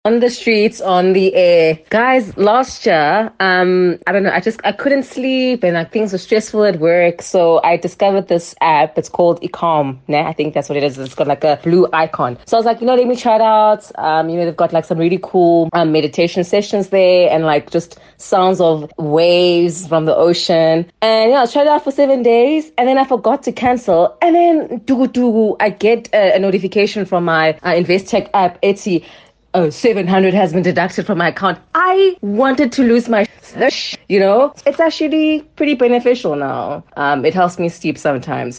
On the streets, on the air. Guys, last year, I don't know, I couldn't sleep and like things were stressful at work. So I discovered this app. It's called Ecom. Nah, I think that's what it is. It's got like a blue icon. So I was like, let me try it out. They've got like some really cool meditation sessions there and like just sounds of waves from the ocean. And yeah, I tried it out for 7 days and then I forgot to cancel. And then I get a notification from my Investec app, Etsy. Oh, 700 has been deducted from my account. I wanted to lose my It's actually pretty beneficial now. It helps me sleep sometimes.